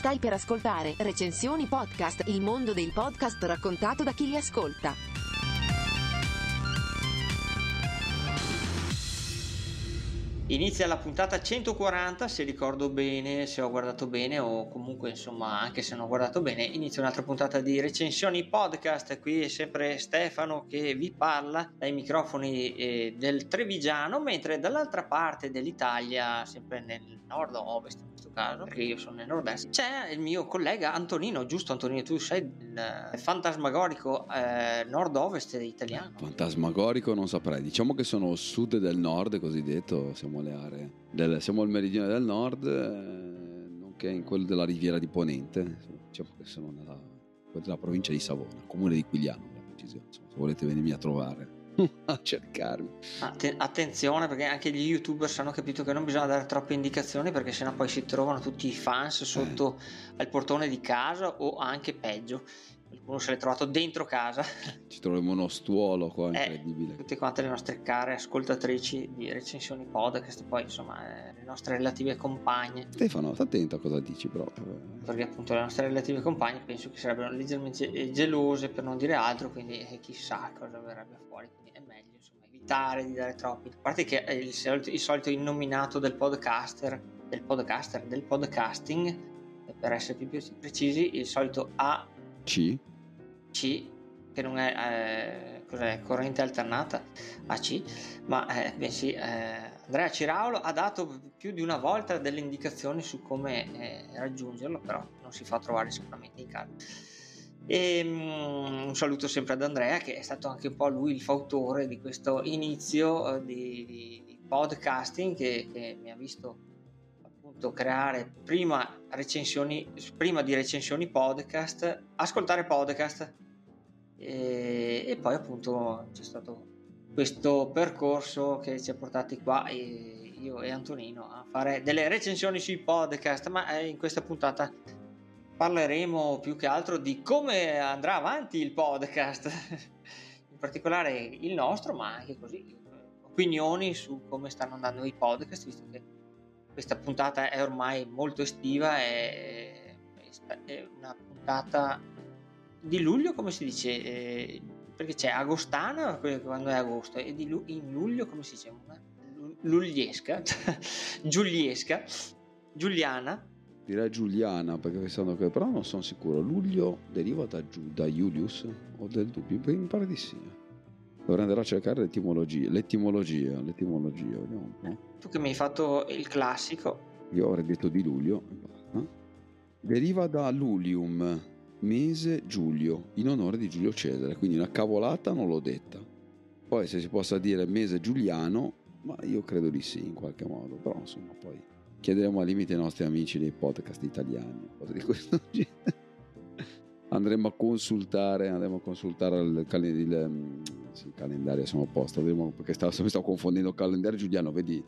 Stai per ascoltare Recensioni Podcast, il mondo del podcast raccontato da chi li ascolta. Inizia la puntata 140, se ricordo bene, se ho guardato bene o comunque insomma anche se non ho guardato bene, inizia un'altra puntata di Recensioni Podcast. Qui è sempre Stefano che vi parla dai microfoni del Trevigiano, mentre dall'altra parte dell'Italia, sempre nel nord o ovest in questo caso, perché io sono nel nord-est, c'è il mio collega Antonino. Giusto Antonino, tu sei il fantasmagorico nord-ovest italiano? Fantasmagorico non saprei, diciamo che sono sud del nord cosiddetto, siamo le aree siamo al meridione del nord, nonché in quello della Riviera di Ponente, diciamo che sono nella provincia di Savona, comune di Quigliano per la precisione. Insomma, se volete venirmi a trovare a cercarmi. Attenzione, perché anche gli youtuber hanno capito che non bisogna dare troppe indicazioni, perché sennò poi si trovano tutti i fans sotto al portone di casa, o anche peggio, qualcuno se l'è trovato dentro casa. Ci troviamo uno stuolo qua, incredibile. Tutte quante le nostre care ascoltatrici di Recensioni Podcast, poi insomma le nostre relative compagne. Stefano, sta attento a cosa dici però, perché appunto le nostre relative compagne penso che sarebbero leggermente gelose, per non dire altro, quindi chissà cosa verrebbe fuori, quindi è meglio insomma evitare di dare troppi. A parte che il solito innominato del podcasting, per essere più precisi, il solito AC, che non è cos'è, corrente alternata, AC, ma bensì Andrea Ciraulo ha dato più di una volta delle indicazioni su come raggiungerlo, però non si fa trovare sicuramente in casa. E un saluto sempre ad Andrea, che è stato anche un po' lui il fautore di questo inizio di podcasting che mi ha visto appunto creare prima di recensioni podcast, ascoltare podcast, e poi appunto c'è stato questo percorso che ci ha portati qua, io e Antonino, a fare delle recensioni sui podcast. Ma in questa puntata parleremo più che altro di come andrà avanti il podcast, in particolare il nostro, ma anche così opinioni su come stanno andando i podcast, visto che questa puntata è ormai molto estiva, è una puntata di luglio, come si dice, perché c'è agostana quando è agosto, e in luglio come si dice, una lugliesca, giuliana. Direi Giuliana, perché pensando che, però non sono sicuro, luglio deriva da Julius o del dubbio, mi pare di sì. Dovrei andare a cercare l'etimologia, vediamo un po'. Tu che mi hai fatto il classico. Io avrei detto di luglio e basta. Deriva da lulium, mese Giulio, in onore di Giulio Cesare, quindi una cavolata non l'ho detta. Poi se si possa dire mese giuliano, ma io credo di sì in qualche modo, però insomma poi chiederemo al limite ai nostri amici dei podcast italiani, cose di questo genere. Andremo a consultare il calendario, siamo a posto, perché mi stavo confondendo calendario giuliano, vedi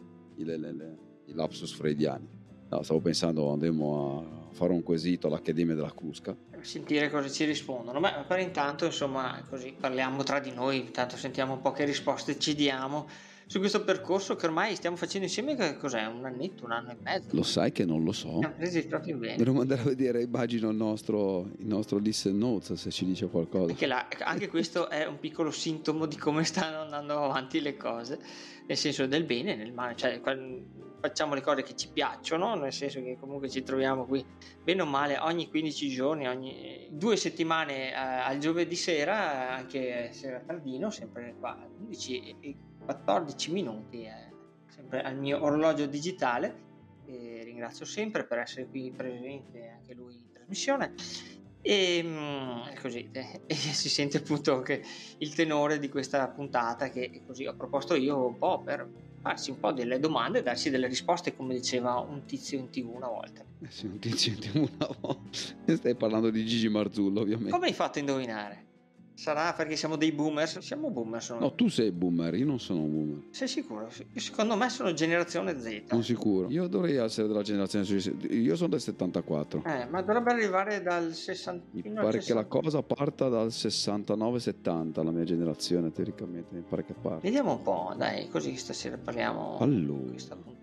i lapsus freudiani. No, stavo pensando andremo a fare un quesito all'Accademia della Crusca, sentire cosa ci rispondono. Ma per intanto insomma così parliamo tra di noi, intanto sentiamo un po' che risposte ci diamo su questo percorso che ormai stiamo facendo insieme. Che cos'è, un anno e mezzo? Lo sai che non lo so. Siamo presi proprio bene. Dovremmo andare a vedere, immagino, il nostro listen notes, se ci dice qualcosa. Anche questo è un piccolo sintomo di come stanno andando avanti le cose, nel senso del bene e del male, cioè facciamo le cose che ci piacciono, nel senso che comunque ci troviamo qui bene o male ogni 15 giorni, ogni 2 settimane, al giovedì sera, anche sera tardino, sempre qua 11 e 14 minuti, sempre al mio orologio digitale. Ringrazio sempre per essere qui presente anche lui in trasmissione, e così si sente appunto che il tenore di questa puntata, che così ho proposto io un po' per farsi un po' delle domande e darsi delle risposte, come diceva un tizio in TV una volta. Sì, un tizio in TV una volta. Stai parlando di Gigi Marzullo, ovviamente. Come hai fatto a indovinare? Sarà perché siamo dei boomers? Siamo boomers, no? No, tu sei boomer, io non sono un boomer. Sei sicuro? Secondo me sono generazione Z. Non sicuro. Io dovrei essere della generazione io sono del 74. Ma dovrebbe arrivare dal 60. Mi pare che la cosa parta dal 69-70, la mia generazione teoricamente, mi pare che parta. Vediamo un po', dai, così stasera parliamo allora di questa puntata che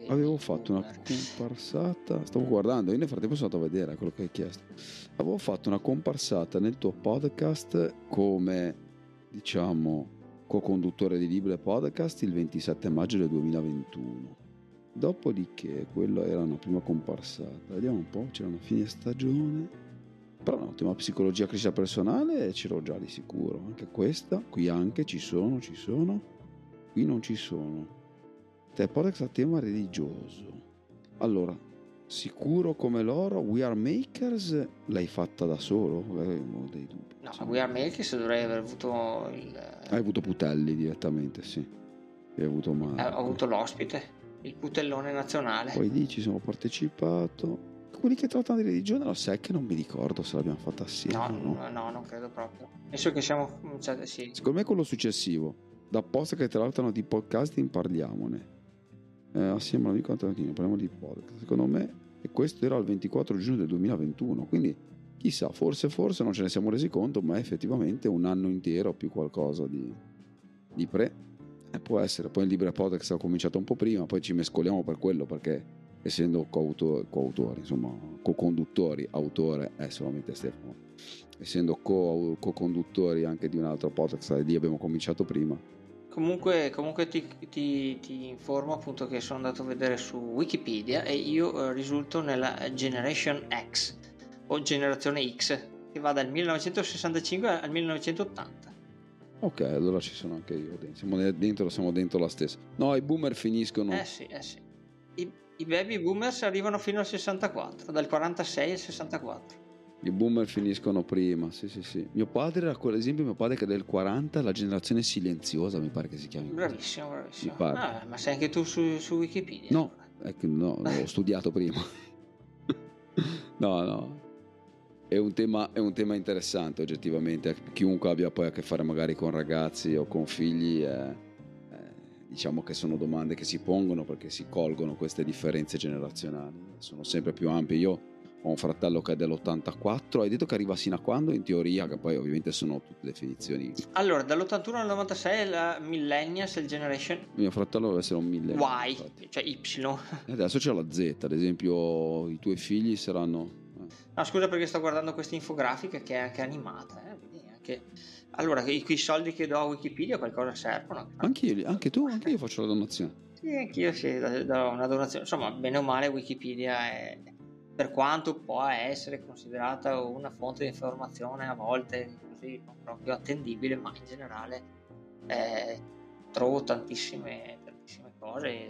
Avevo fatto una comparsata, stavo guardando, io nel frattempo sono andato a vedere quello che hai chiesto. Avevo fatto una comparsata nel tuo podcast come, diciamo, co-conduttore di Libre Podcast il 27 maggio del 2021. Dopodiché, quello era una prima comparsata. Vediamo un po', c'era una fine stagione. Però no, tema psicologia, crescita personale c'ero già di sicuro. Anche questa, qui anche ci sono, qui non ci sono. Te podcast a tema religioso. Allora, sicuro come loro, We Are Makers l'hai fatta da solo? Avevo dei dubbi. No, We Are Makers dovrei aver avuto il... Hai avuto Putelli direttamente, sì. Hai avuto Marco. Ho avuto l'ospite, il putellone nazionale. Poi lì ci sono partecipato. Quelli che trattano di religione, lo sai che non mi ricordo se l'abbiamo fatta assieme. No, non credo proprio. Penso che siamo cominciati, sì. Secondo me quello successivo. Da post che trattano di podcasting parliamone. Assieme all'amico Antonino parliamo di podcast. Secondo me, e questo era il 24 giugno del 2021. Quindi, chissà, forse non ce ne siamo resi conto, ma è effettivamente un anno intero più qualcosa di pre. Può essere. Poi il Libre Podcast ha cominciato un po' prima, poi ci mescoliamo per quello, perché essendo coautori, insomma, co-conduttori, autore è solamente Stefano, essendo co-conduttori anche di un altro podcast, lì abbiamo cominciato prima. Comunque ti informo appunto che sono andato a vedere su Wikipedia e io risulto nella Generation X o Generazione X, che va dal 1965 al 1980. Ok, allora ci sono anche io, siamo dentro la stessa. No, i boomer finiscono. Sì. I baby boomers arrivano fino al 64, dal 46 al 64. I boomer finiscono prima, sì. Mio padre era, ad esempio, mio padre che è del 40, la generazione silenziosa, mi pare che si chiami. Bravissimo. Mi pare. Ma sei anche tu su Wikipedia? No, l'ho studiato prima. No. È un tema interessante oggettivamente. Chiunque abbia poi a che fare magari con ragazzi o con figli, diciamo che sono domande che si pongono perché si colgono queste differenze generazionali. Sono sempre più ampie. Io ho un fratello che è dell'84. Hai detto che arriva sino a quando? In teoria, che poi ovviamente sono tutte definizioni. Allora, dall'81 al 96 è la Millennials, il Generation. Mio fratello deve essere un millennial. Y, infatti. Cioè Y. E adesso c'è la Z, ad esempio i tuoi figli saranno... No, scusa perché sto guardando questa infografica che è anche animata. Allora, quei soldi che do a Wikipedia qualcosa servono. Anche io faccio la donazione. Sì, anch'io do una donazione. Insomma, bene o male Wikipedia è, per quanto può essere considerata una fonte di informazione a volte così non proprio attendibile, ma in generale trovo tantissime cose,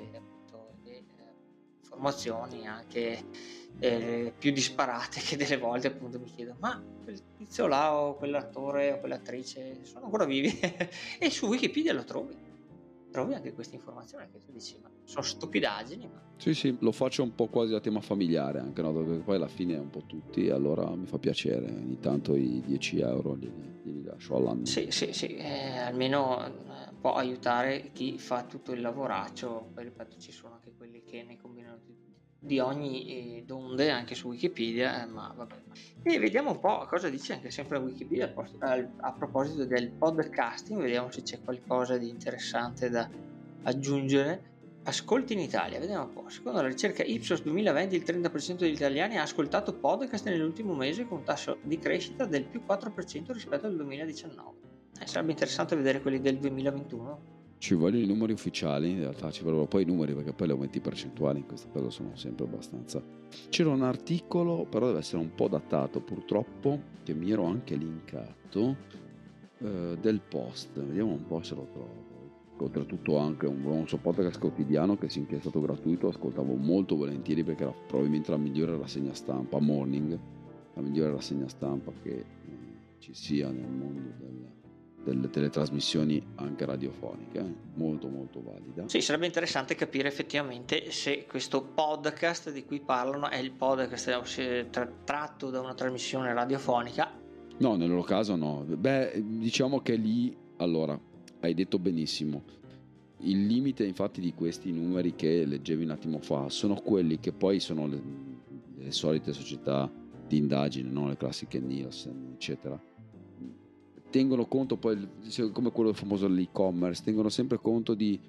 informazioni anche più disparate, che delle volte appunto mi chiedo: ma quel tizio là o quell'attore o quell'attrice sono ancora vivi? E su Wikipedia lo trovi anche questa informazione che tu dici: ma sono stupidaggini, ma... Sì, lo faccio un po' quasi a tema familiare anche, no? Perché poi alla fine è un po' tutti, allora mi fa piacere, ogni tanto i 10 euro li lascio all'anno. Sì, almeno può aiutare chi fa tutto il lavoraccio. Poi ripeto, ci sono anche quelli che ne combinano di ogni donde anche su Wikipedia, ma vabbè. E vediamo un po' cosa dice anche sempre Wikipedia a proposito del podcasting. Vediamo se c'è qualcosa di interessante da aggiungere. Ascolti in Italia, vediamo un po'. Secondo la ricerca Ipsos 2020 il 30% degli italiani ha ascoltato podcast nell'ultimo mese, con un tasso di crescita del più 4% rispetto al 2019. Sarebbe interessante vedere quelli del 2021. Ci vogliono i numeri ufficiali, in realtà ci vogliono poi i numeri, perché poi le aumenti percentuali in queste cose sono sempre abbastanza. C'era un articolo, però deve essere un po' datato purtroppo, che mi ero anche linkato, del Post. Vediamo un po' se lo trovo. Oltretutto anche un suo podcast quotidiano che sinché è stato gratuito, ascoltavo molto volentieri perché era probabilmente la migliore rassegna stampa, Morning, la migliore rassegna stampa che ci sia nel mondo delle teletrasmissioni anche radiofoniche, molto molto valida. Sì, sarebbe interessante capire effettivamente se questo podcast di cui parlano è il podcast tratto da una trasmissione radiofonica. No, nel loro caso no. Beh, diciamo che lì, allora, hai detto benissimo, il limite infatti di questi numeri che leggevi un attimo fa sono quelli che poi sono le solite società di indagine, no? Le classiche Nielsen, eccetera. Tengono conto poi, come quello famoso dell'e-commerce, tengono sempre conto di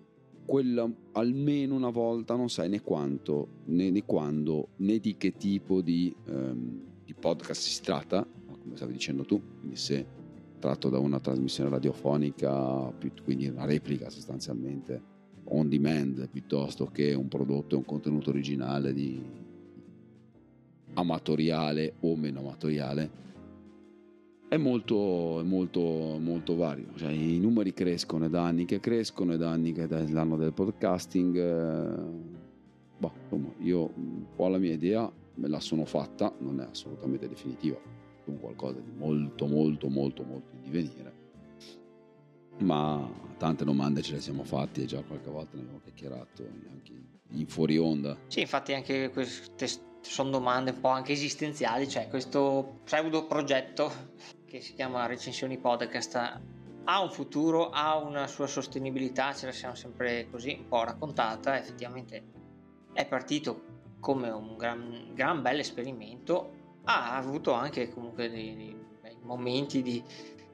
quella almeno una volta, non sai né quanto, né quando, né di che tipo di podcast si tratta, come stavi dicendo tu, quindi se tratto da una trasmissione radiofonica, quindi una replica sostanzialmente on demand, piuttosto che un prodotto e un contenuto originale di amatoriale o meno amatoriale, è molto vario, cioè, i numeri crescono, è da anni che crescono, è da anni che è l'anno del podcasting. Insomma, io un po' la mia idea me la sono fatta, non è assolutamente definitiva, è un qualcosa di molto in divenire, ma tante domande ce le siamo fatte e già qualche volta ne abbiamo chiacchierato anche in fuori onda. Sì, infatti anche queste sono domande un po' anche esistenziali, cioè questo pseudo progetto che si chiama Recensioni Podcast ha un futuro, ha una sua sostenibilità, ce la siamo sempre così un po' raccontata. Effettivamente è partito come un gran bel esperimento, ha avuto anche comunque dei momenti di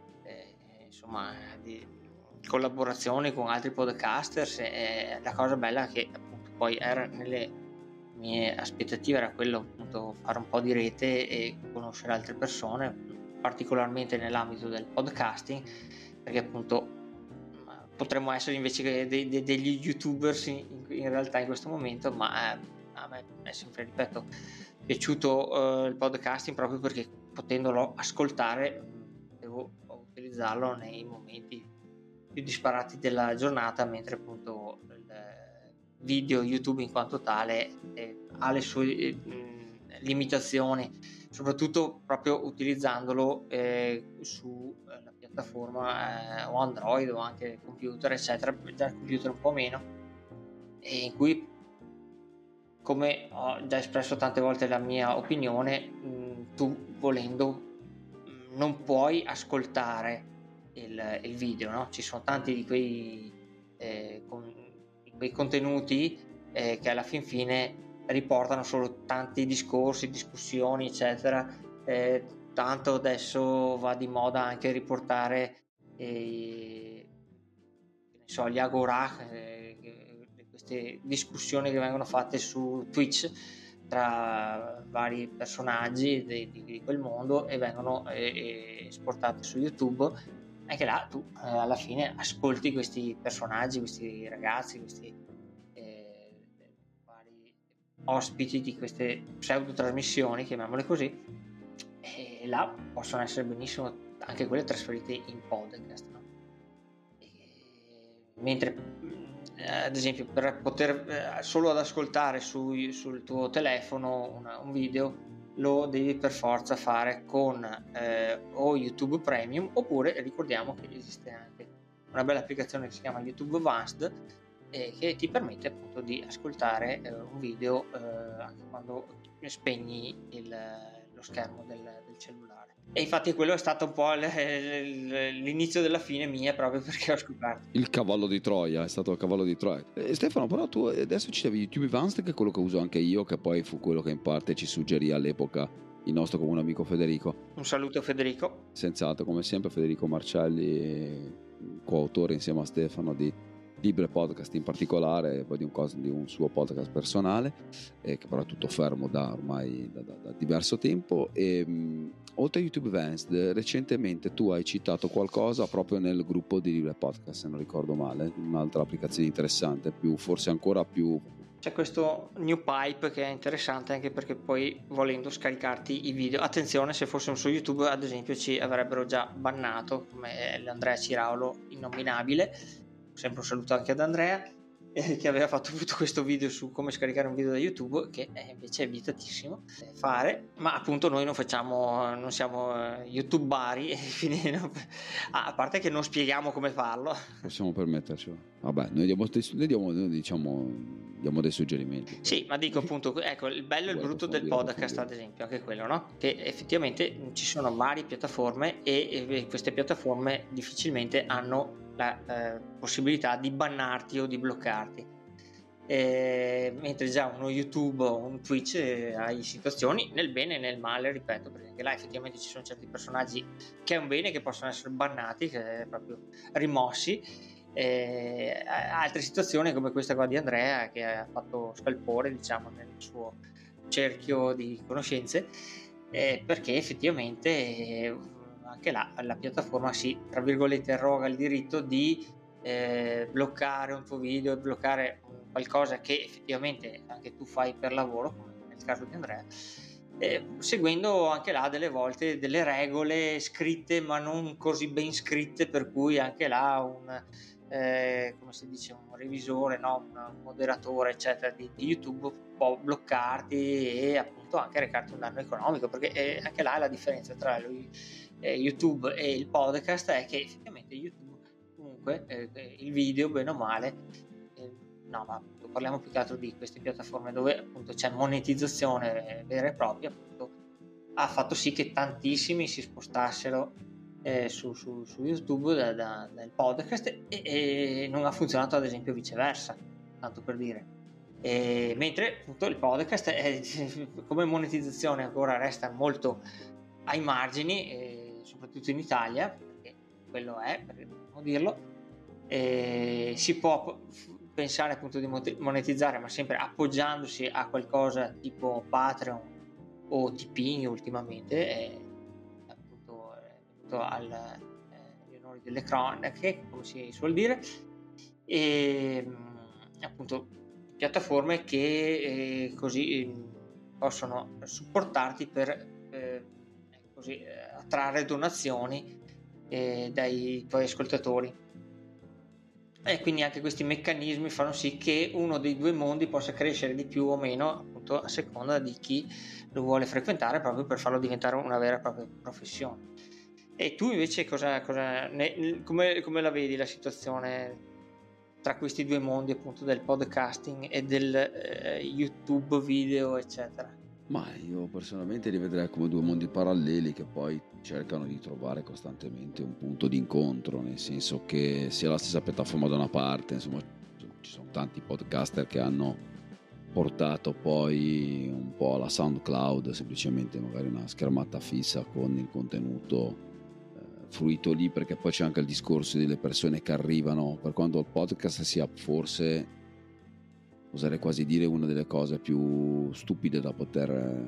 collaborazione con altri podcasters, e la cosa bella che appunto poi era nelle mie aspettative era quello, appunto, fare un po' di rete e conoscere altre persone, particolarmente nell'ambito del podcasting, perché appunto potremmo essere invece che degli youtubers in realtà in questo momento, ma a me è sempre, ripeto, piaciuto il podcasting proprio perché potendolo ascoltare devo utilizzarlo nei momenti più disparati della giornata, mentre appunto il video YouTube in quanto tale ha le sue limitazioni, soprattutto proprio utilizzandolo sulla piattaforma o Android o anche computer eccetera, già il computer un po' meno, e in cui, come ho già espresso tante volte la mia opinione, tu volendo non puoi ascoltare il video, no? Ci sono tanti di quei contenuti che alla fin fine riportano solo tanti discorsi, discussioni eccetera, tanto adesso va di moda anche riportare gli agorà, queste discussioni che vengono fatte su Twitch tra vari personaggi di quel mondo e vengono esportate su YouTube. Anche là tu alla fine ascolti questi personaggi, questi ragazzi, questi vari ospiti di queste pseudo trasmissioni, chiamiamole così, e là possono essere benissimo anche quelle trasferite in podcast, no? Mentre ad esempio per poter solo ad ascoltare sul tuo telefono un video lo devi per forza fare con o YouTube Premium, oppure ricordiamo che esiste anche una bella applicazione che si chiama YouTube Advanced che ti permette appunto di ascoltare un video anche quando spegni lo schermo del cellulare. E infatti quello è stato un po' l'inizio della fine mia, proprio perché ho scoperto il cavallo di Troia, è stato il cavallo di Troia. Stefano, però tu adesso citavi YouTube Advanced, che è quello che uso anche io, che poi fu quello che in parte ci suggerì all'epoca il nostro comune amico Federico. Un saluto Federico. Senz'altro, come sempre Federico Marcelli, coautore insieme a Stefano di Libre Podcast in particolare, e poi di un suo podcast personale, che però è tutto fermo da ormai da diverso tempo. E oltre a YouTube Advanced, recentemente tu hai citato qualcosa proprio nel gruppo di Libre Podcast, se non ricordo male, un'altra applicazione interessante, forse ancora più. C'è questo New Pipe che è interessante anche perché poi volendo scaricarti i video, attenzione, se fossimo su YouTube ad esempio ci avrebbero già bannato, come l'Andrea Ciraulo innominabile. Sempre un saluto anche ad Andrea che aveva fatto tutto questo video su come scaricare un video da YouTube, che invece è vietatissimo fare, ma appunto noi non siamo youtubari, a parte che non spieghiamo come farlo, possiamo permettercelo. Vabbè, noi diamo dei suggerimenti. Sì, ma dico appunto, ecco, il bello e il brutto del podcast, ad esempio, anche quello, no? Che effettivamente ci sono varie piattaforme e queste piattaforme difficilmente hanno la possibilità di bannarti o di bloccarti, mentre già uno YouTube o un Twitch hai situazioni nel bene e nel male, ripeto, perché là effettivamente ci sono certi personaggi che è un bene che possono essere bannati, che è proprio rimossi, Altre situazioni come questa qua di Andrea, che ha fatto scalpore, diciamo, nel suo cerchio di conoscenze, perché effettivamente anche là la piattaforma si, tra virgolette, arroga il diritto di bloccare un tuo video, bloccare qualcosa che effettivamente anche tu fai per lavoro, come nel caso di Andrea, seguendo anche là delle volte delle regole scritte ma non così ben scritte, per cui anche là come si dice, un revisore, no? Un moderatore eccetera di YouTube può bloccarti e appunto anche recarti un danno economico, perché anche là la differenza tra YouTube e il podcast è che effettivamente YouTube comunque il video bene o male, no, ma appunto parliamo più che altro di queste piattaforme dove appunto c'è monetizzazione vera e propria, appunto ha fatto sì che tantissimi si spostassero su YouTube dal podcast, e non ha funzionato ad esempio viceversa, tanto per dire. Mentre appunto il podcast come monetizzazione ancora resta molto ai margini, soprattutto in Italia, perché quello è, perché dobbiamo dirlo. Si può pensare appunto di monetizzare, ma sempre appoggiandosi a qualcosa tipo Patreon o Tipeee ultimamente, appunto agli onori delle cronache, come si suol dire, e appunto piattaforme che così possono supportarti per così attrarre donazioni dai tuoi ascoltatori. E quindi anche questi meccanismi fanno sì che uno dei due mondi possa crescere di più o meno, appunto a seconda di chi lo vuole frequentare, proprio per farlo diventare una vera e propria professione. E tu invece come la vedi la situazione tra questi due mondi, appunto del podcasting e del YouTube video eccetera? Ma io personalmente li vedrei come due mondi paralleli che poi cercano di trovare costantemente un punto di incontro, nel senso che sia la stessa piattaforma da una parte, insomma ci sono tanti podcaster che hanno portato poi un po' alla SoundCloud, semplicemente magari una schermata fissa con il contenuto fruito lì, perché poi c'è anche il discorso delle persone che arrivano, per quanto il podcast sia forse, oserei quasi dire, una delle cose più stupide da poter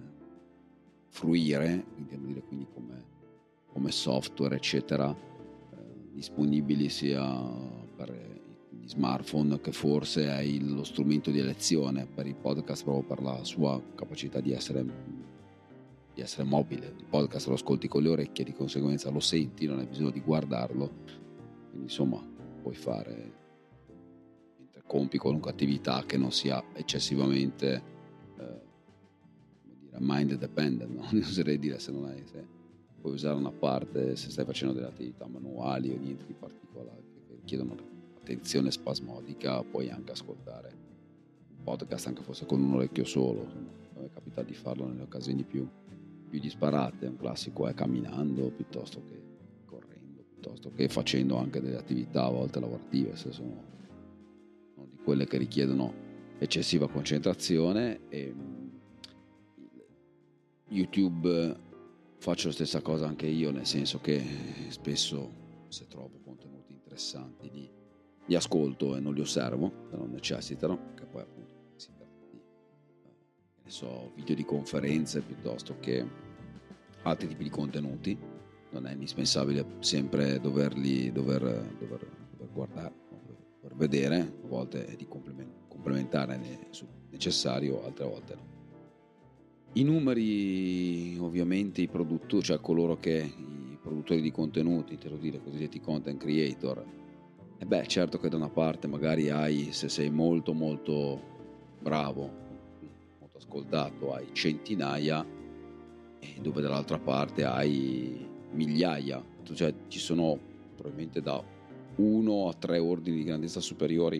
fruire, quindi come software eccetera, disponibili sia per gli smartphone, che forse è lo strumento di elezione per il podcast proprio per la sua capacità di essere mobile. Il podcast lo ascolti con le orecchie, di conseguenza lo senti, non hai bisogno di guardarlo, quindi insomma puoi fare, compi qualunque attività che non sia eccessivamente mind dependent, no? Oserei dire, se puoi usare una parte, se stai facendo delle attività manuali o niente di particolare che chiedono attenzione spasmodica, puoi anche ascoltare un podcast anche forse con un orecchio solo. A me capita di farlo nelle occasioni più disparate. Un classico è camminando piuttosto che correndo, piuttosto che facendo anche delle attività a volte lavorative, se sono di quelle che richiedono eccessiva concentrazione. E YouTube faccio la stessa cosa anche io, nel senso che spesso, se trovo contenuti interessanti, li ascolto e non li osservo se non necessitano, che poi appunto si tratta di video di conferenze piuttosto che altri tipi di contenuti. Non è indispensabile sempre dover guardare, per vedere, a volte è di complementare necessario, altre volte no. I numeri, ovviamente, i produttori, cioè i produttori di contenuti, intendo dire, cosiddetti content creator, certo che da una parte magari se sei molto molto bravo, molto ascoltato, hai centinaia, e dove dall'altra parte hai migliaia, cioè ci sono probabilmente da 1 a 3 ordini di grandezza superiori.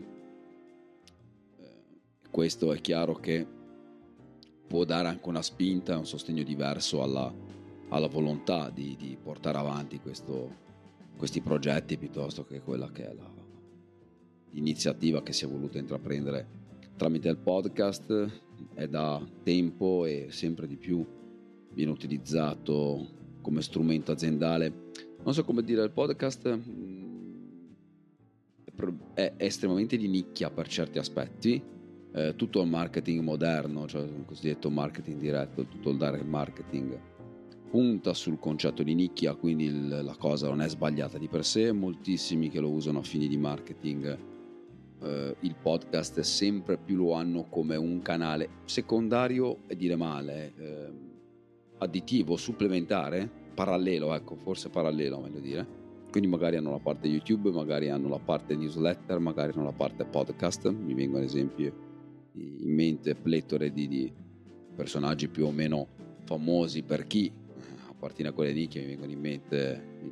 Questo è chiaro che può dare anche una spinta e un sostegno diverso alla volontà di portare avanti questi progetti, piuttosto che quella che è l'iniziativa che si è voluta intraprendere tramite il podcast. È da tempo e sempre di più viene utilizzato come strumento aziendale. Non so come dire, il podcast è estremamente di nicchia per certi aspetti. Tutto il marketing moderno, cioè il cosiddetto marketing diretto, tutto il direct marketing punta sul concetto di nicchia, quindi la cosa non è sbagliata di per sé. Moltissimi che lo usano a fini di marketing, il podcast sempre più lo hanno come un canale secondario, e dire male, additivo, supplementare, parallelo, ecco, forse parallelo meglio dire. Quindi magari hanno la parte YouTube, magari hanno la parte newsletter, magari hanno la parte podcast. Mi vengono esempi in mente, pletore di personaggi più o meno famosi per chi appartiene a quelle nicchie. Mi vengono in mente il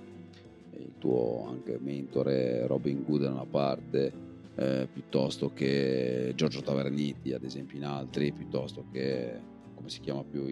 tuo anche mentore Robin Hood da una parte, piuttosto che Giorgio Taverniti ad esempio in altri, piuttosto che, come si chiama più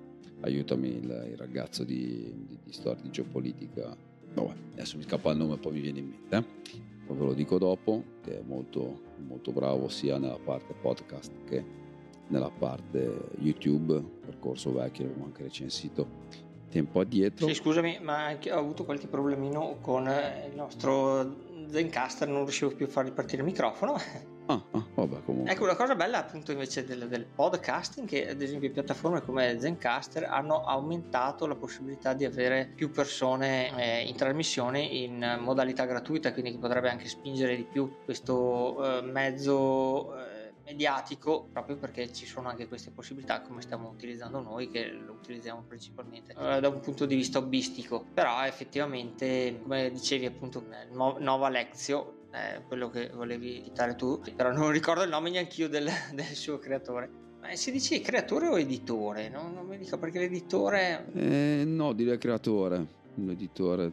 il ragazzo di storia di geopolitica. Vabbè, adesso mi scappa il nome, poi mi viene in mente, poi ve lo dico dopo, che è molto, molto bravo sia nella parte podcast che nella parte YouTube, percorso vecchio, l'avevo anche recensito tempo addietro. Sì, scusami, ma anche ho avuto qualche problemino con il nostro Zencastr, non riuscivo più a far ripartire il microfono. Vabbè, comunque. Ecco, una cosa bella appunto invece del podcasting, che ad esempio piattaforme come Zencastr hanno aumentato la possibilità di avere più persone in trasmissione in modalità gratuita, quindi che potrebbe anche spingere di più questo mezzo mediatico, proprio perché ci sono anche queste possibilità come stiamo utilizzando noi, che lo utilizziamo principalmente da un punto di vista hobbistico. Però effettivamente, come dicevi appunto, Nova Lexio, quello che volevi citare tu, però non ricordo il nome neanch'io del suo creatore. Ma si dice creatore o editore? Non mi dico, perché l'editore... No, direi creatore. L'editore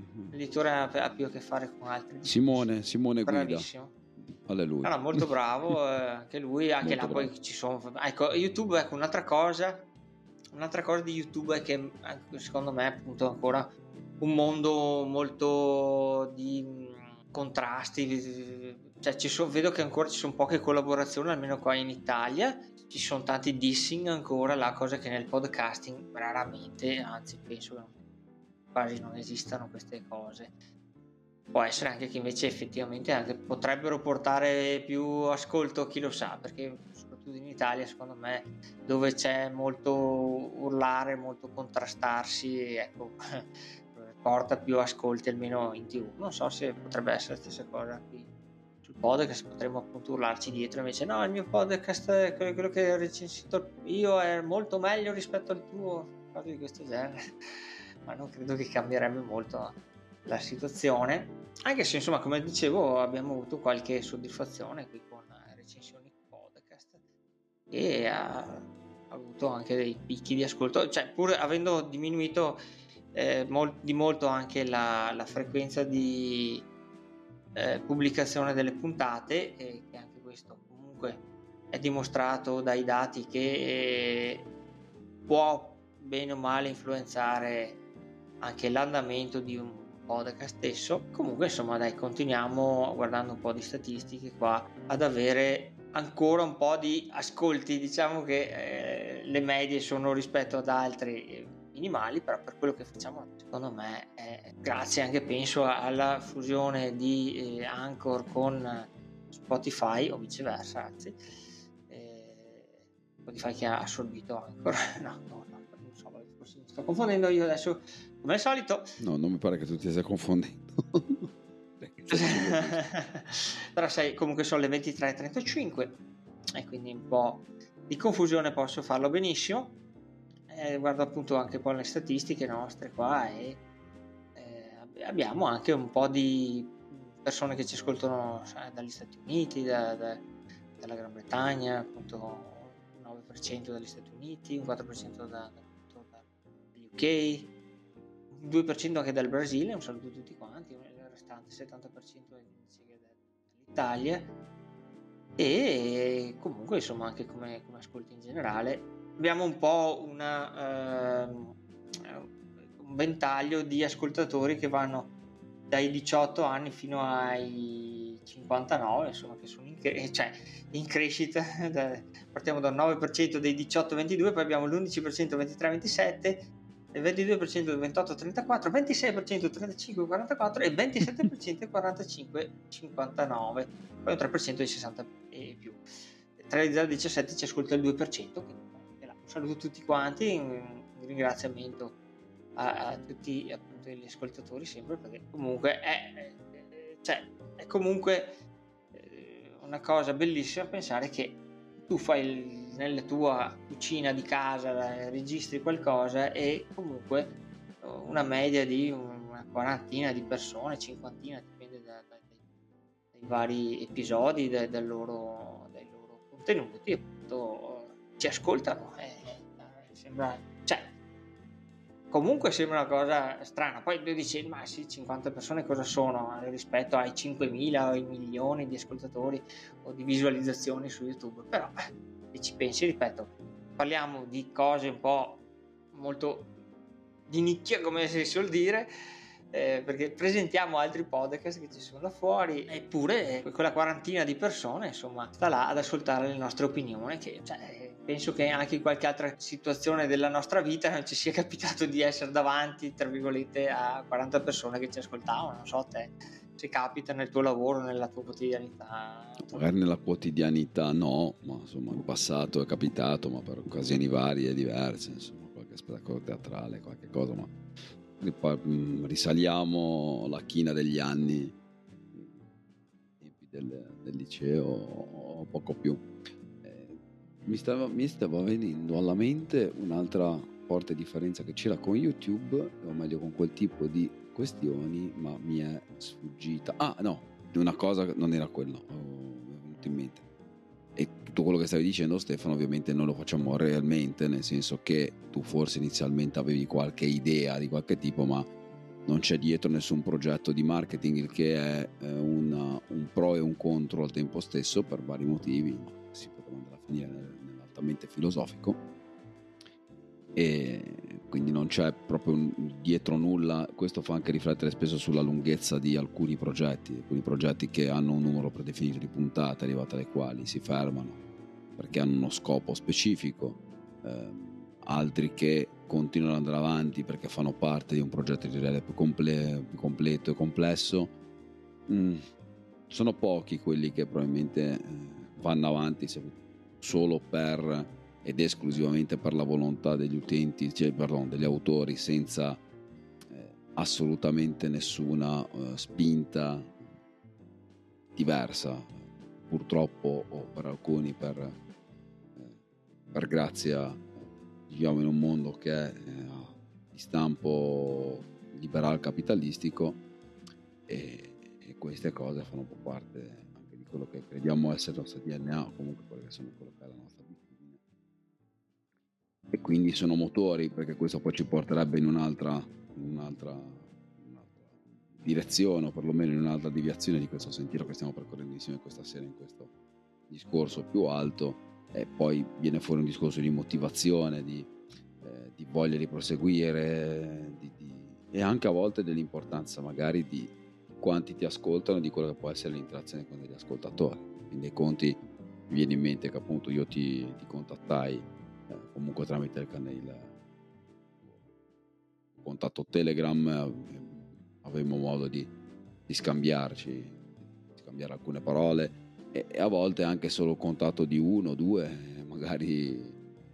ha più a che fare con altri. Simone Guida. Bravissimo. Alleluia. No, molto bravo, anche lui, anche molto là bravo. Poi ci sono... Ecco, YouTube, ecco, un'altra cosa di YouTube è che secondo me è appunto ancora un mondo molto di contrasti, cioè vedo che ancora ci sono poche collaborazioni, almeno qua in Italia. Ci sono tanti dissing ancora, la cosa che nel podcasting raramente, anzi penso che quasi non esistano queste cose. Può essere anche che invece effettivamente anche potrebbero portare più ascolto, chi lo sa, perché soprattutto in Italia secondo me, dove c'è molto urlare, molto contrastarsi, ecco, porta più ascolti almeno in TV. Non so se potrebbe essere la stessa cosa qui sul podcast, potremmo appunto urlarci dietro, invece no, il mio podcast, quello che ho recensito io, è molto meglio rispetto al tuo, cose di questo genere. Ma non credo che cambierebbe molto la situazione, anche se insomma, come dicevo, abbiamo avuto qualche soddisfazione qui con recensioni podcast e ha avuto anche dei picchi di ascolto, cioè pur avendo diminuito di molto anche la frequenza di pubblicazione delle puntate, che anche questo comunque è dimostrato dai dati che può bene o male influenzare anche l'andamento di un podcast stesso. Comunque insomma dai, continuiamo guardando un po' di statistiche qua ad avere ancora un po' di ascolti. Diciamo che le medie sono rispetto ad altri minimali, però per quello che facciamo secondo me è grazie anche penso alla fusione di Anchor con Spotify, o viceversa, anzi Spotify che ha assorbito Anchor. no, non so, forse mi sto confondendo io adesso come al solito. No, non mi pare che tu ti stia confondendo. Però sai, comunque sono le 23:35 e quindi un po' di confusione posso farlo benissimo. Guardo appunto anche poi le statistiche nostre qua e abbiamo anche un po' di persone che ci ascoltano dagli Stati Uniti, dalla Gran Bretagna, appunto 9% dagli Stati Uniti, un 4% dagli UK, 2% anche dal Brasile, un saluto a tutti quanti, il restante 70% dall'Italia, e comunque insomma anche come ascolti in generale abbiamo un po' un ventaglio di ascoltatori che vanno dai 18 anni fino ai 59, insomma, che sono in crescita. Partiamo dal 9% dei 18-22, poi abbiamo l'11% 23-27, il 22% 28-34, 26% 35-44 e 27% 45-59, poi un 3% di 60 e più. Tra le 0 e 17 ci ascolta il 2%, un saluto a tutti quanti, un ringraziamento a tutti appunto gli ascoltatori sempre, perché comunque è comunque una cosa bellissima pensare che tu fai nella tua cucina di casa, registri qualcosa e comunque una media di una quarantina di persone, cinquantina, dipende dai vari episodi, dai loro contenuti, appunto ci ascoltano. Comunque sembra una cosa strana, poi tu dici ma sì, 50 persone cosa sono rispetto ai 5.000 o ai milioni di ascoltatori o di visualizzazioni su YouTube, però se ci pensi, ripeto, parliamo di cose un po' molto di nicchia, come si suol dire, perché presentiamo altri podcast che ci sono da fuori, eppure quella quarantina di persone insomma sta là ad ascoltare le nostre opinioni, che penso che anche in qualche altra situazione della nostra vita non ci sia capitato di essere davanti, tra virgolette, a 40 persone che ci ascoltavano. Non so te se capita nel tuo lavoro, nella tua quotidianità. Magari nella quotidianità no, ma insomma in passato è capitato, ma per occasioni varie e diverse, insomma qualche spettacolo teatrale, qualche cosa, ma risaliamo la china degli anni del liceo o poco più. Mi stava venendo alla mente un'altra forte differenza che c'era con YouTube, o meglio con quel tipo di questioni, ma mi è sfuggita. Ah no, una cosa non era quello, mi è venuto in mente. E tutto quello che stavi dicendo, Stefano, ovviamente non lo facciamo realmente, nel senso che tu forse inizialmente avevi qualche idea di qualche tipo, ma non c'è dietro nessun progetto di marketing, il che è un pro e un contro al tempo stesso per vari motivi, ma si poteva andare a finire nell'altamente filosofico, e quindi non c'è proprio dietro nulla. Questo fa anche riflettere spesso sulla lunghezza di alcuni progetti che hanno un numero predefinito di puntate arrivate alle quali si fermano perché hanno uno scopo specifico, altri che continuano ad andare avanti perché fanno parte di un progetto editoriale più completo e complesso. Sono pochi quelli che probabilmente vanno avanti solo per ed esclusivamente per la volontà degli utenti, degli autori, senza assolutamente nessuna spinta diversa, purtroppo, o per alcuni per grazia viviamo in un mondo che è di stampo liberal capitalistico, e queste cose fanno un po' parte anche di quello che crediamo essere il nostro DNA, o comunque quello che è la nostra abitudine, e quindi sono motori, perché questo poi ci porterebbe in un'altra direzione, o perlomeno in un'altra deviazione di questo sentiero che stiamo percorrendo insieme questa sera in questo discorso più alto. E poi viene fuori un discorso di motivazione, di voglia di proseguire, e anche a volte dell'importanza magari di quanti ti ascoltano, di quello che può essere l'interazione con degli ascoltatori. In dei conti mi viene in mente che appunto io ti contattai comunque tramite il contatto Telegram, avevamo modo di scambiare alcune parole, e a volte anche solo il contatto di uno o due, magari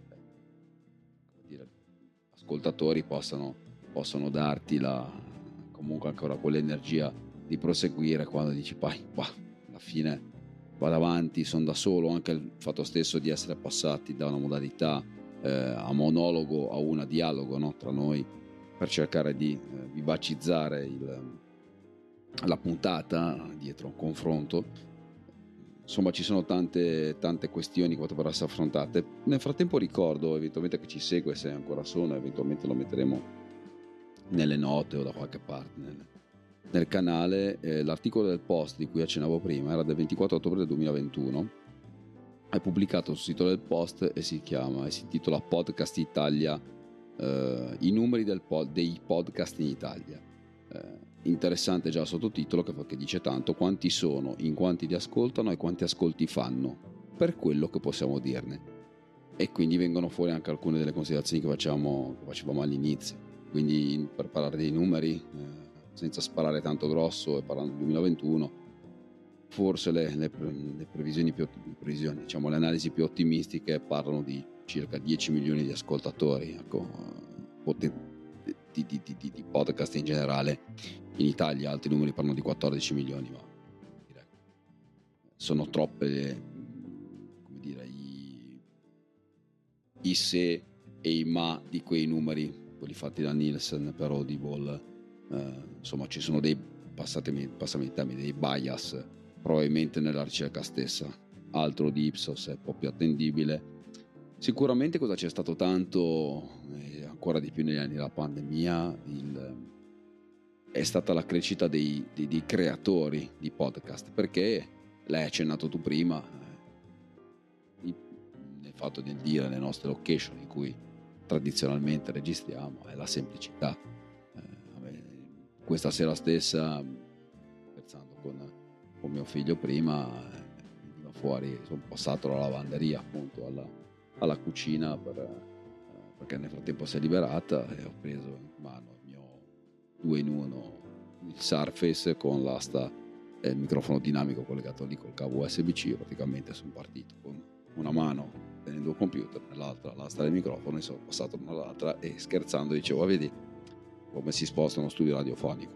ascoltatori possano darti comunque ancora quell'energia di proseguire quando dici alla fine vado avanti, sono da solo. Anche il fatto stesso di essere passati da una modalità a monologo a una dialogo, no, tra noi, per cercare di vivacizzare la puntata dietro un confronto. Insomma, ci sono tante questioni che potrebbero essere affrontate. Nel frattempo ricordo eventualmente che ci segue, se ancora sono, eventualmente lo metteremo nelle note o da qualche parte nel canale, l'articolo del Post di cui accennavo prima era del 24 ottobre del 2021, è pubblicato sul sito del Post e si intitola Podcast Italia, i numeri dei podcast in Italia. Interessante già il sottotitolo che dice tanto: quanti sono, in quanti li ascoltano e quanti ascolti fanno, per quello che possiamo dirne. E quindi vengono fuori anche alcune delle considerazioni che facevamo all'inizio. quindi per parlare dei numeri, senza sparare tanto grosso e parlando del 2021, forse le previsioni diciamo le analisi più ottimistiche parlano di circa 10 milioni di ascoltatori, ecco, di podcast in generale in Italia. Altri numeri parlano di 14 milioni, ma direi sono troppe, come dire, i se e i ma di quei numeri, quelli fatti da Nielsen per Audible. Insomma, ci sono dei, passatemi il termine, dei bias probabilmente nella ricerca stessa. Altro di Ipsos è un po' più attendibile. Sicuramente cosa c'è stato tanto, e ancora di più negli anni della pandemia, è stata la crescita dei creatori di podcast, perché l'hai accennato tu prima, nel fatto di dire le nostre location in cui tradizionalmente registriamo, è la semplicità. Questa sera stessa, scherzando con mio figlio prima, veniva fuori, sono passato alla lavanderia appunto alla cucina perché nel frattempo si è liberata, e ho preso in mano il mio 2 in 1, il Surface con l'asta e il microfono dinamico collegato lì col cavo USB-C. Praticamente sono partito con una mano tenendo il computer, nell'altra l'asta del microfono, e sono passato nell'altra e scherzando dicevo: vedi come si sposta uno studio radiofonico.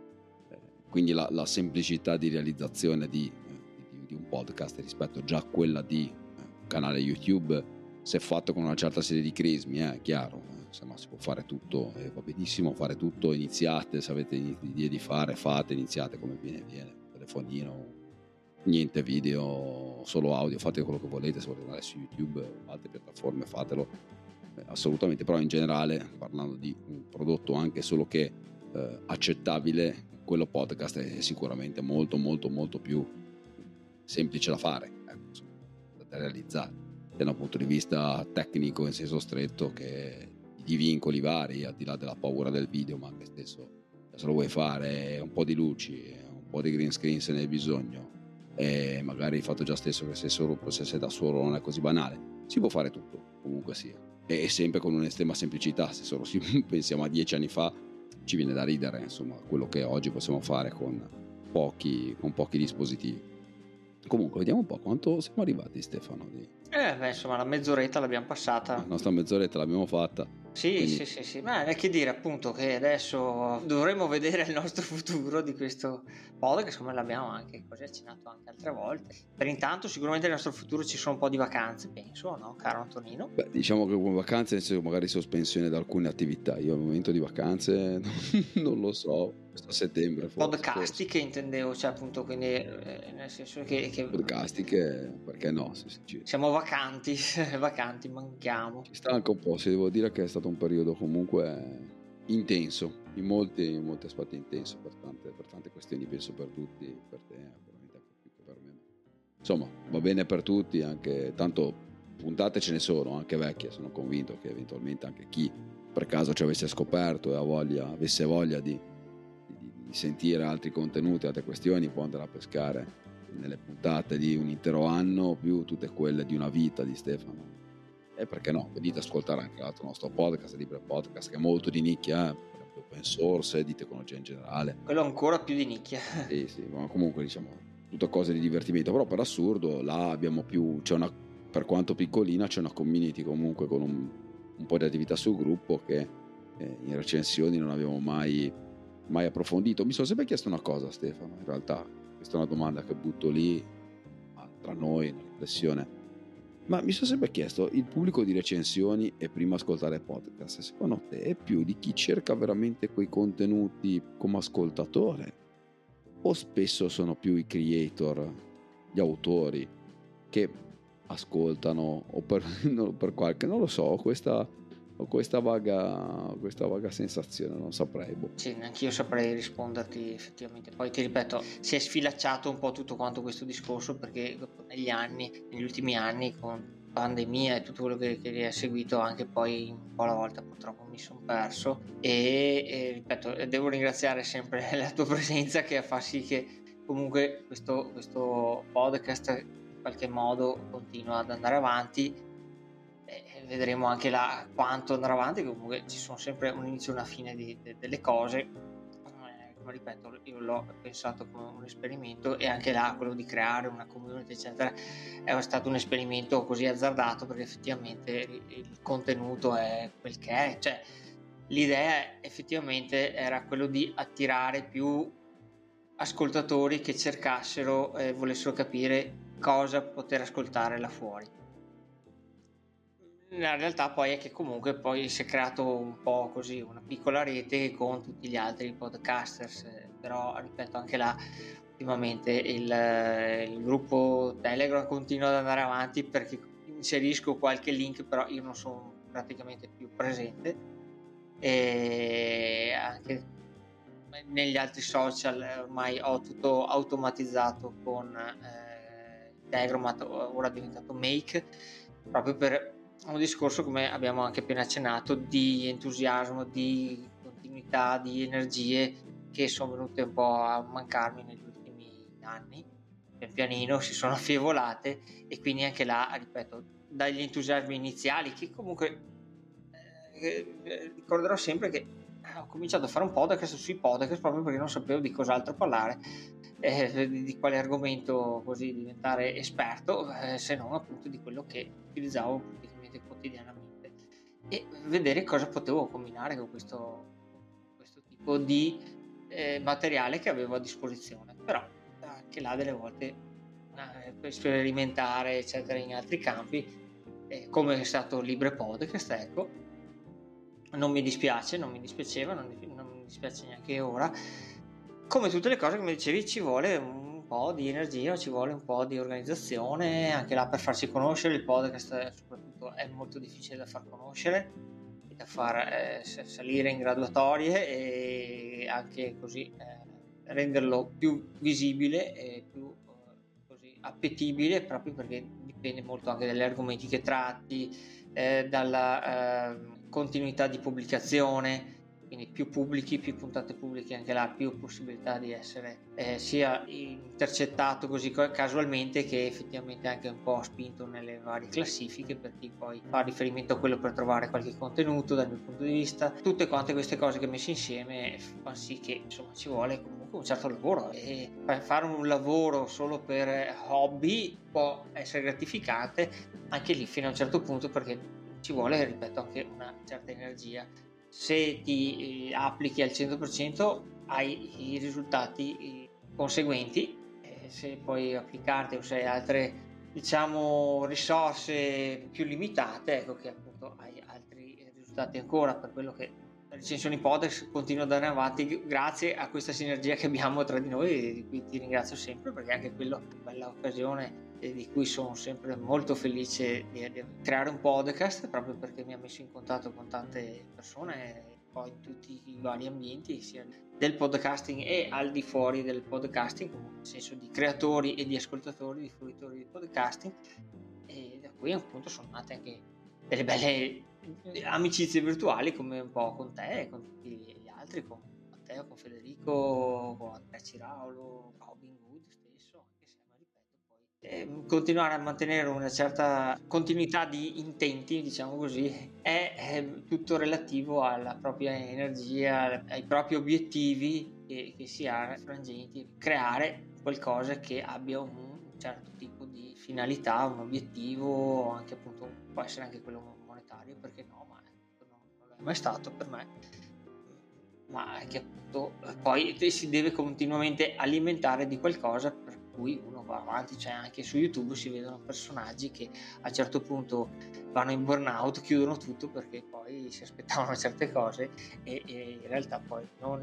Quindi la semplicità di realizzazione di un podcast rispetto già a quella di un canale YouTube, se fatto con una certa serie di crismi, è chiaro, se no si può fare tutto, va benissimo fare tutto. Iniziate, se avete idee di fate, iniziate come viene, telefonino, niente video, solo audio, fate quello che volete. Se volete andare su YouTube o altre piattaforme, fatelo, assolutamente. Però in generale, parlando di un prodotto anche solo che accettabile, quello podcast è sicuramente molto molto molto più semplice da fare, da realizzare da un punto di vista tecnico in senso stretto, che di vincoli vari, al di là della paura del video, ma anche stesso, se lo vuoi fare un po' di luci, un po' di green screen se ne hai bisogno, e magari il fatto già stesso che se sei da solo non è così banale, si può fare tutto comunque sia, e sempre con un'estrema semplicità. Se solo pensiamo a 10 anni fa, ci viene da ridere, insomma, quello che oggi possiamo fare con pochi dispositivi. Comunque vediamo un po' quanto siamo arrivati, Stefano. Insomma, la mezz'oretta l'abbiamo passata. La nostra mezz'oretta l'abbiamo fatta. Sì, quindi... sì. Ma è che dire, appunto, che adesso dovremo vedere il nostro futuro di questo podcast, come l'abbiamo anche così accennato anche altre volte. Per intanto sicuramente nel nostro futuro ci sono un po' di vacanze, penso, no, caro Antonino? Beh, diciamo che con vacanze, nel senso, magari sospensione da alcune attività. Io al momento di vacanze non lo so, questo settembre forse. Podcastiche intendevo, cioè appunto, quindi nel senso che podcastiche, perché no? Siamo vacanti, manchiamo. Ci sta anche un po', se devo dire che è stato un periodo comunque intenso, in molti aspetti intenso, per tante questioni, penso per tutti, per te veramente anche più che per me. Insomma, va bene per tutti, anche tanto puntate ce ne sono, anche vecchie. Sono convinto che eventualmente anche chi per caso ci avesse scoperto e avesse voglia di sentire altri contenuti, altre questioni, può andare a pescare nelle puntate di un intero anno più tutte quelle di una vita di Stefano. E perché no, venite ad ascoltare anche l'altro nostro podcast, Libre Podcast, che è molto di nicchia, open source, di tecnologia in generale. Quello ancora più di nicchia. Sì, ma comunque diciamo tutte cose di divertimento. Però per assurdo là abbiamo per quanto piccolina, c'è una community comunque con un po' di attività sul gruppo che in recensioni non avevo mai approfondito. Mi sono sempre chiesto una cosa, Stefano, in realtà questa è una domanda che butto lì tra noi, una riflessione. Ma mi sono sempre chiesto, il pubblico di recensioni e prima ascoltare podcast, secondo te è più di chi cerca veramente quei contenuti come ascoltatore, o spesso sono più i creator, gli autori, che ascoltano, o per qualche, non lo so, ho questa vaga sensazione, non saprei. Sì, neanche io saprei risponderti effettivamente. Poi ti ripeto, si è sfilacciato un po' tutto quanto questo discorso, perché negli ultimi anni, con pandemia e tutto quello che è seguito, anche poi un po' alla volta purtroppo mi sono perso, e ripeto, devo ringraziare sempre la tua presenza, che fa sì che comunque questo podcast in qualche modo continua ad andare avanti. vedremo anche là quanto andrà avanti. Comunque ci sono sempre un inizio e una fine delle cose. Come ripeto, io l'ho pensato come un esperimento, e anche là quello di creare una community eccetera è stato un esperimento così azzardato, perché effettivamente il contenuto è quel che è, cioè l'idea effettivamente era quello di attirare più ascoltatori che cercassero e volessero capire cosa poter ascoltare là fuori. La realtà poi è che comunque poi si è creato un po' così una piccola rete con tutti gli altri podcasters, però ripeto, anche là ultimamente il gruppo Telegram continua ad andare avanti, perché inserisco qualche link, però io non sono praticamente più presente, e anche negli altri social ormai ho tutto automatizzato con Telegram, ora è diventato Make, proprio per un discorso, come abbiamo anche appena accennato, di entusiasmo, di continuità, di energie che sono venute un po' a mancarmi negli ultimi anni. Pian pianino si sono affievolate, e quindi anche là, ripeto, dagli entusiasmi iniziali, che comunque ricorderò sempre che ho cominciato a fare un podcast sui podcast proprio perché non sapevo di cos'altro parlare, di quale argomento così diventare esperto, se non appunto di quello che utilizzavo praticamente quotidianamente, e vedere cosa potevo combinare con questo tipo di materiale che avevo a disposizione. Però anche là delle volte per sperimentare eccetera in altri campi, come è stato Libre Podcast, ecco, non mi dispiace, non mi dispiaceva, non mi dispiace neanche ora. Come tutte le cose, come dicevi, ci vuole un po' di energia, ci vuole un po' di organizzazione, anche là per farsi conoscere. Il podcast soprattutto è molto difficile da far conoscere e da far salire in graduatorie, e anche così renderlo più visibile e più così appetibile, proprio perché dipende molto anche dagli argomenti che tratti, dalla continuità di pubblicazione. Quindi più pubblichi, più puntate pubbliche, anche là più possibilità di essere sia intercettato così casualmente, che effettivamente anche un po' spinto nelle varie classifiche, per chi poi fa riferimento a quello per trovare qualche contenuto dal mio punto di vista. Tutte quante queste cose che messe insieme fanno sì che insomma ci vuole comunque un certo lavoro, e fare un lavoro solo per hobby può essere gratificante anche lì fino a un certo punto, perché ci vuole, ripeto, anche una certa energia. Se ti applichi al 100% hai i risultati conseguenti, se puoi applicarti o se hai altre, diciamo, risorse più limitate, ecco che appunto hai altri risultati ancora. Per quello che Recensioni Podcast continua ad andare avanti grazie a questa sinergia che abbiamo tra di noi, e di cui ti ringrazio sempre, perché anche quello è una bella occasione, di cui sono sempre molto felice di creare un podcast, proprio perché mi ha messo in contatto con tante persone, poi in tutti i vari ambienti, sia del podcasting e al di fuori del podcasting, nel senso di creatori e di ascoltatori, di fruitori di podcasting, e da cui appunto sono nate anche delle belle amicizie virtuali, come un po' con te e con tutti gli altri, con Matteo, con Federico, con Andrea Ciraulo, Robin Hood stesso, anche se ripeto poi continuare a mantenere una certa continuità di intenti, diciamo così, è tutto relativo alla propria energia, ai propri obiettivi che si ha frangenti, creare qualcosa che abbia un certo tipo di finalità, un obiettivo, anche appunto può essere anche quello monetario, perché no, ma non è mai stato per me, ma che appunto poi si deve continuamente alimentare di qualcosa per cui uno va avanti. Cioè anche su YouTube si vedono personaggi che a un certo punto vanno in burnout, chiudono tutto perché poi si aspettavano certe cose e in realtà poi non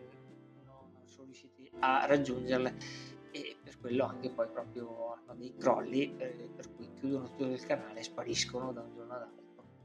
sono riusciti a raggiungerle, e per quello anche poi proprio hanno dei crolli, per cui chiudono tutto il canale e spariscono da un giorno all'altro.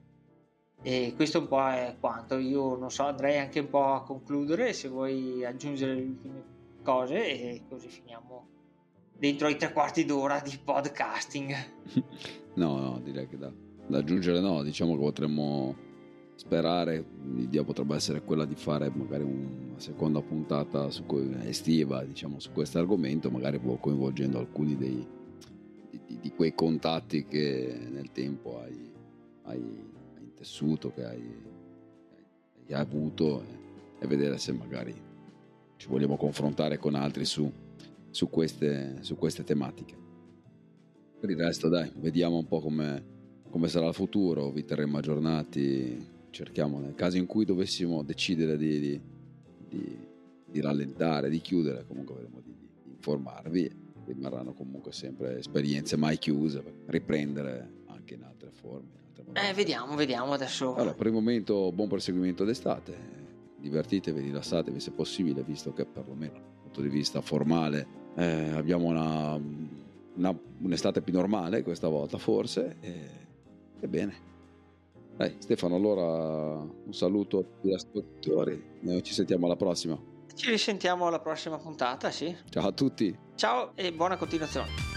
E questo un po' è quanto. Io non so, andrei anche un po' a concludere, se vuoi aggiungere le ultime cose, e così finiamo dentro i 3/4 d'ora di podcasting. No, direi che da aggiungere no, diciamo che potremmo sperare, l'idea potrebbe essere quella di fare magari una seconda puntata estiva, diciamo, su questo argomento, magari coinvolgendo alcuni di quei contatti che nel tempo hai hai intessuto, che hai avuto, e vedere se magari ci vogliamo confrontare con altri su queste tematiche. Per il resto dai, vediamo un po' come sarà il futuro, vi terremo aggiornati, cerchiamo, nel caso in cui dovessimo decidere di rallentare, di chiudere, comunque vedremo di informarvi. Rimarranno comunque sempre esperienze mai chiuse per riprendere anche in altre forme, vediamo adesso. Allora, per il momento buon proseguimento d'estate, divertitevi, rilassatevi se possibile, visto che perlomeno dal punto di vista formale abbiamo un'estate più normale questa volta forse, e bene. Dai Stefano, allora un saluto a tutti gli ascoltatori, noi ci sentiamo alla prossima. Ci risentiamo alla prossima puntata, sì. Ciao a tutti. Ciao e buona continuazione.